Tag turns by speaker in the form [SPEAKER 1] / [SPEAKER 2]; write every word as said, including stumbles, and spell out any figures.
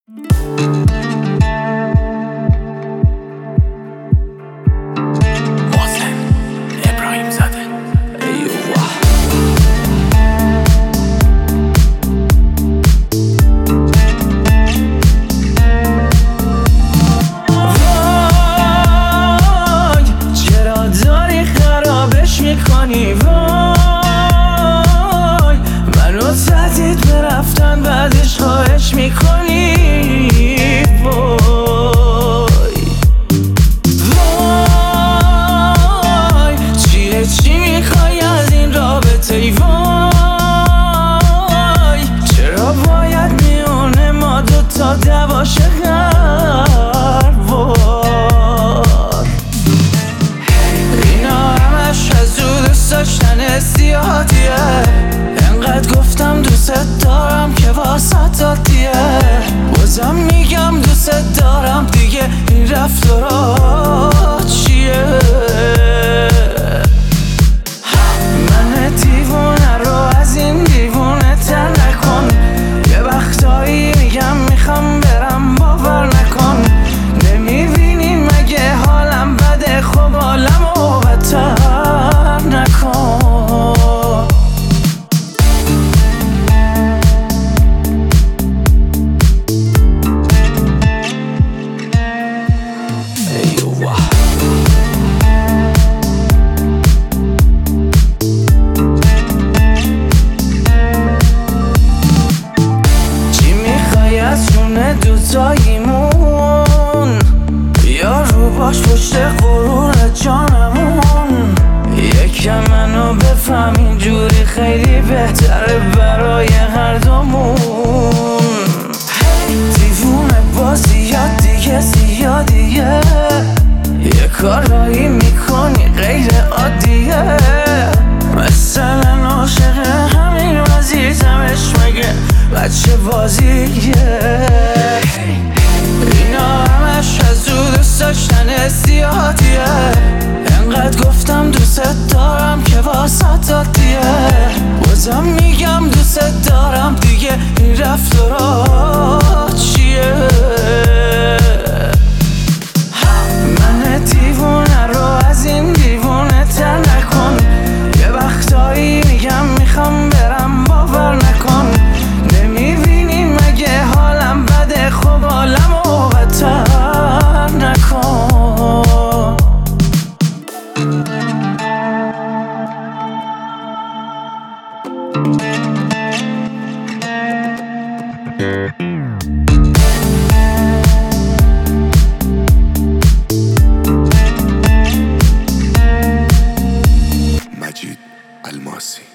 [SPEAKER 1] میکنی وای منو تهدید به رفتن بعدش خواهش میکنی وای وای چیه چی میخوای از این رابطه ای وای چرا باید میونه ما دوتا دواشه هر وار اینا همش از او دوست داشتن زیادیه انقدر گفتم دوست دارم که واسه دادیه بازم میگم دوست دارم دیگه این رفتارا چیه من دیوونه رو از این دیوونه تر نکن یه وقتایی میگم میخوام برم باور نکن نمیبینی مگه حالم بده خب حالمو بدتر نکن دوتاییمون یا رو باش پشت غرور جانمون یکم منو بفهم اینجوری خیلی بهتره برای هر دومون دیوونه بازی یا دیگه زیادیه یه کارایی میکنی غیر عادیه مثلا عاشق همین وزیزمش مگه بچه بازیه اینا همش از او دوست داشتن زیادیه انقدر گفتم دوست دارم که واسه دادیه بازم میگم دوست دارم دیگه این رفتارا چیه من دیوونه رو از این دیوونه تر نکن یه وقتایی میگم میخوام برم باور نکن نمیبینی مگه حالم بده خب حالمو بدتر نکن
[SPEAKER 2] مجید الماسی